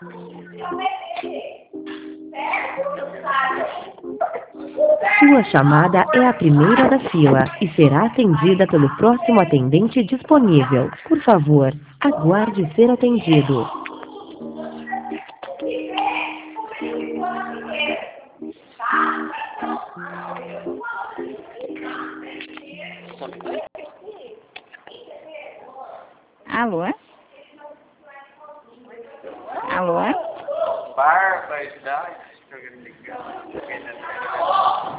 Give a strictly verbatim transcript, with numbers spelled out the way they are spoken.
Sua chamada é a primeira da fila e será atendida pelo próximo atendente disponível. Por favor, aguarde ser atendido. Alô? Alô? Barba, idade,